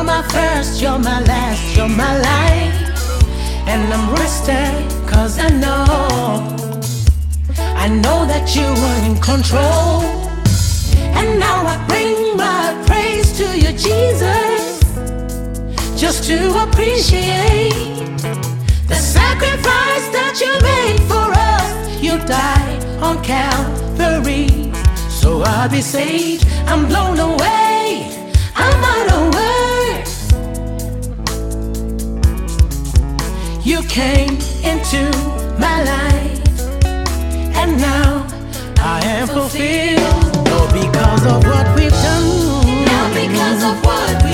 my first, you're my last, you're my life. And I'm resting, cause I know that you were in control. And now I bring my praise to you, Jesus, just to appreciate the sacrifice that you made for us. You died on Calvary, so I'll be saved. I'm blown away, I'm out of words. You came into my life, and now I am fulfilled. Not because of what we've done, Not because of what